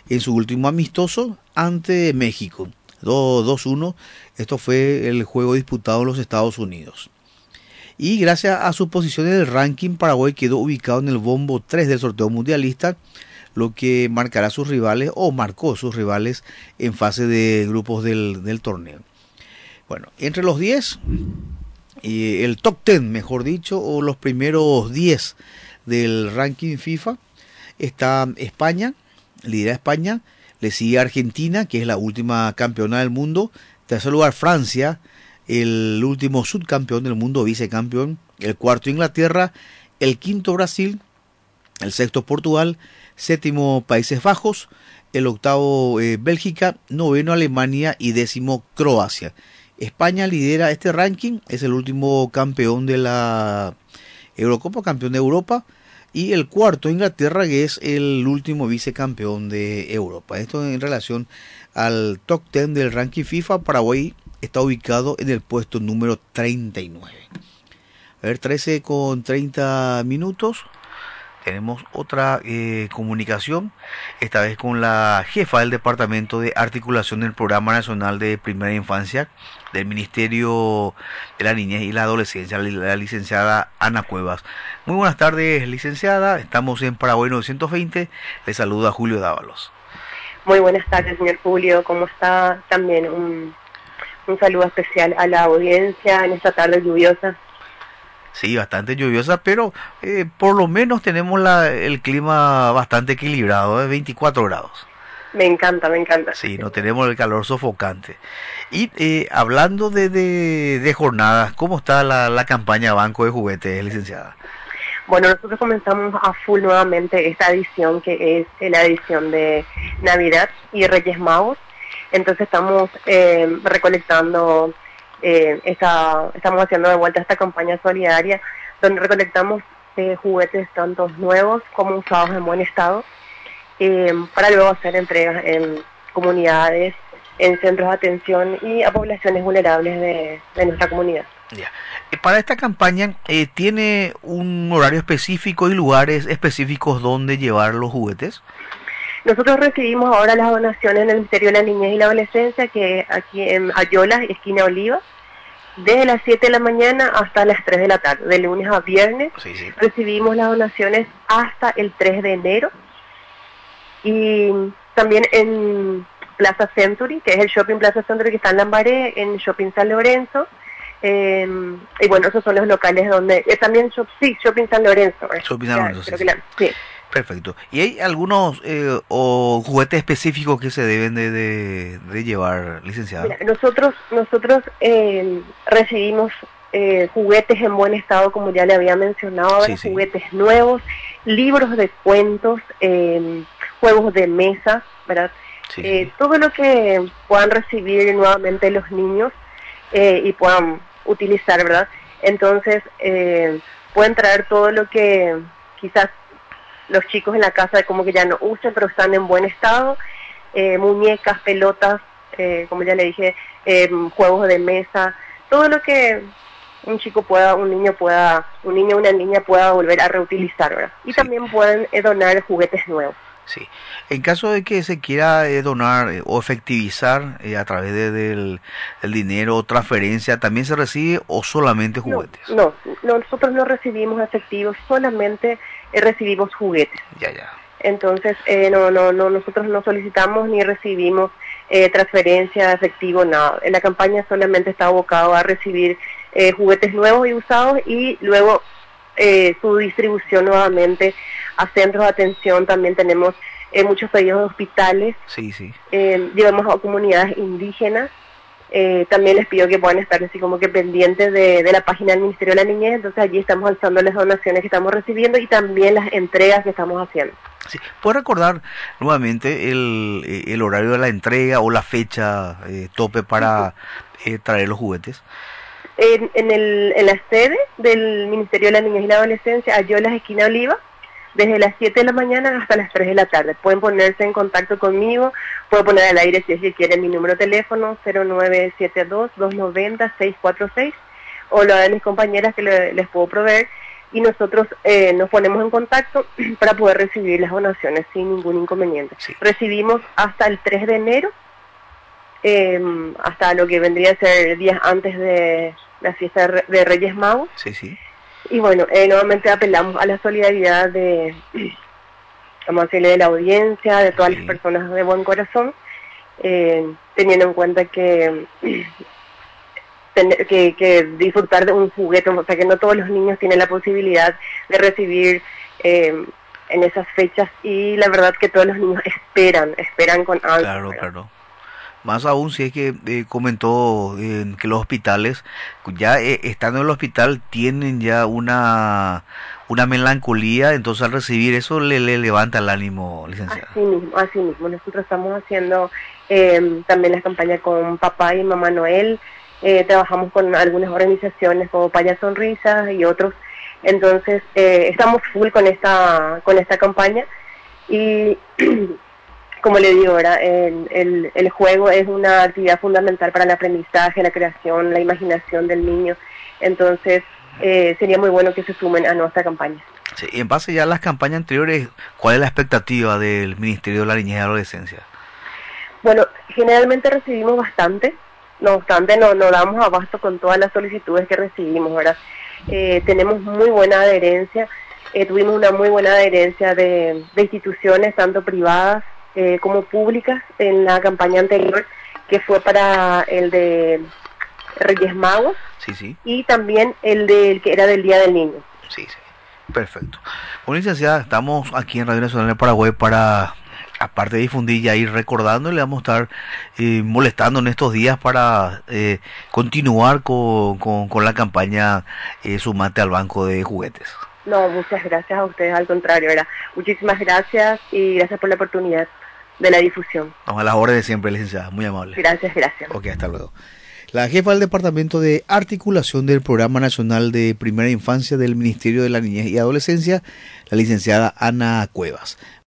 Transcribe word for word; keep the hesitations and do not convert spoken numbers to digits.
en su último amistoso ante México. dos uno, esto fue el juego disputado en los Estados Unidos. Y gracias a su posición en el ranking, Paraguay quedó ubicado en el bombo tres del sorteo mundialista, lo que marcará sus rivales, o marcó sus rivales en fase de grupos del, del torneo. Bueno, entre los diez, eh, el top diez, mejor dicho, o los primeros diez del ranking FIFA, está España, lidera España, le sigue Argentina, que es la última campeona del mundo, en tercer lugar Francia, el último subcampeón del mundo, vicecampeón, el cuarto Inglaterra, el quinto Brasil, el sexto Portugal, séptimo Países Bajos, el octavo eh, Bélgica, noveno Alemania y décimo Croacia. España lidera este ranking, es el último campeón de la Eurocopa, campeón de Europa, y el cuarto Inglaterra, que es el último vicecampeón de Europa. Esto en relación al top diez del ranking FIFA. Paraguay está ubicado en el puesto número treinta y nueve. A ver, trece con treinta minutos. Tenemos otra eh, comunicación, esta vez con la jefa del Departamento de Articulación del Programa Nacional de Primera Infancia del Ministerio de la Niñez y la Adolescencia, la licenciada Ana Cuevas. Muy buenas tardes, licenciada. Estamos en Paraguay novecientos veinte. Le saluda Julio Dávalos. Muy buenas tardes, señor Julio. ¿Cómo está? También un, un saludo especial a la audiencia en esta tarde lluviosa. Sí, bastante lluviosa, pero eh, por lo menos tenemos la, el clima bastante equilibrado, de veinticuatro grados. Me encanta, me encanta. Sí, no tenemos el calor sofocante. Y eh, hablando de, de, de jornadas, ¿cómo está la, la campaña Banco de Juguetes, licenciada? Bueno, nosotros comenzamos a full nuevamente esta edición, que es la edición de Navidad y Reyes Magos. Entonces estamos eh, recolectando... Eh, esta, estamos haciendo de vuelta esta campaña solidaria donde recolectamos eh, juguetes tanto nuevos como usados en buen estado eh, para luego hacer entregas en comunidades, en centros de atención y a poblaciones vulnerables de, de nuestra comunidad. Ya. Para esta campaña, eh, ¿tiene un horario específico y lugares específicos donde llevar los juguetes? Nosotros recibimos ahora las donaciones en el Ministerio de la Niñez y la Adolescencia, que es aquí en Ayolas, esquina Oliva, desde las siete de la mañana hasta las tres de la tarde, de lunes a viernes. Sí, sí. Recibimos las donaciones hasta el tres de enero. Y también en Plaza Century, que es el Shopping Plaza Century que está en Lambaré, en Shopping San Lorenzo. Eh, y bueno, esos son los locales donde... Eh, también, shop, sí, Shopping San Lorenzo. Eh. Shopping San Lorenzo, ya, sí, sí. La, sí. Perfecto. ¿Y hay algunos eh, o juguetes específicos que se deben de, de, de llevar, licenciada? Mira, nosotros nosotros eh, recibimos eh, juguetes en buen estado, como ya le había mencionado, sí, sí. Juguetes nuevos, libros de cuentos, eh, juegos de mesa, ¿verdad? Sí, eh, sí. Todo lo que puedan recibir nuevamente los niños eh, y puedan utilizar, ¿verdad? Entonces, eh, pueden traer todo lo que quizás los chicos en la casa como que ya no usen, pero están en buen estado, eh, muñecas, pelotas, eh, como ya le dije, eh, juegos de mesa, todo lo que un chico pueda, un niño pueda, un niño o una niña pueda volver a reutilizar, ¿verdad? Y sí. También pueden eh, donar juguetes nuevos. Sí. En caso de que se quiera eh, donar eh, o efectivizar eh, a través de, del, del dinero o transferencia, ¿también se recibe o solamente juguetes? No, no, nosotros no recibimos efectivos, solamente eh, recibimos juguetes. Ya, ya. Entonces, eh, no, no, no, nosotros no solicitamos ni recibimos eh, transferencia, efectivo, nada. En la campaña solamente está abocado a recibir eh, juguetes nuevos y usados y luego eh, su distribución nuevamente a centros de atención. También tenemos eh, muchos pedidos de hospitales. Sí, sí. Eh, llevamos a comunidades indígenas. Eh, también les pido que puedan estar así como que pendientes de, de la página del Ministerio de la Niñez. Entonces allí estamos alzando las donaciones que estamos recibiendo y también las entregas que estamos haciendo. Sí. ¿Puede recordar nuevamente el, el horario de la entrega o la fecha eh, tope para sí. eh, traer los juguetes? En, en, el, en la sede del Ministerio de la Niñez y la Adolescencia, Ayolas, esquina Oliva, desde las siete de la mañana hasta las tres de la tarde. Pueden ponerse en contacto conmigo, puedo poner al aire si, si quieren mi número de teléfono, cero nueve siete dos, dos nueve cero, seis cuatro seis, o lo de mis compañeras que le, les puedo proveer, y nosotros eh, nos ponemos en contacto para poder recibir las donaciones sin ningún inconveniente. Sí. Recibimos hasta el tres de enero, eh, hasta lo que vendría a ser días antes de la fiesta de Reyes Magos. Sí, sí. Y bueno, eh, nuevamente apelamos a la solidaridad de, vamos a decirle, de la audiencia, de todas sí. las personas de buen corazón, eh, teniendo en cuenta que, que, que disfrutar de un juguete, o sea que no todos los niños tienen la posibilidad de recibir eh, en esas fechas, y la verdad que todos los niños esperan, esperan con ansia. Claro, claro. Más aún si es que eh, comentó eh, que los hospitales, ya eh, estando en el hospital, tienen ya una una melancolía, entonces al recibir eso le, le levanta el ánimo, licenciada. Así mismo, así mismo. Nosotros estamos haciendo eh, también las campañas con Papá y Mamá Noel, eh, trabajamos con algunas organizaciones como Paya Sonrisas y otros, entonces eh, estamos full con esta, con esta campaña, y como le digo, ahora el, el, el juego es una actividad fundamental para el aprendizaje, la creación, la imaginación del niño. Entonces, eh, sería muy bueno que se sumen a nuestra campaña. Sí, y en base ya a las campañas anteriores, ¿cuál es la expectativa del Ministerio de la Niñez y Adolescencia? Bueno, generalmente recibimos bastante, no obstante, no, no damos abasto con todas las solicitudes que recibimos, ¿verdad? Eh, tenemos muy buena adherencia, eh, tuvimos una muy buena adherencia de, de instituciones, tanto privadas, Eh, como públicas, en la campaña anterior, que fue para el de Reyes Magos, sí, sí. y también el del que era del Día del Niño. Sí, sí, perfecto. Bueno, licenciada, estamos aquí en Radio Nacional de Paraguay para, aparte de difundir y ir recordando, le vamos a estar eh, molestando en estos días para eh, continuar con, con, con la campaña eh, Sumate al Banco de Juguetes. No, muchas gracias a ustedes, al contrario, ¿verdad? Muchísimas gracias y gracias por la oportunidad de la difusión. Vamos a las órdenes siempre, licenciada, muy amable. Gracias, gracias. Ok, hasta luego. La jefa del Departamento de Articulación del Programa Nacional de Primera Infancia del Ministerio de la Niñez y Adolescencia, la licenciada Ana Cuevas.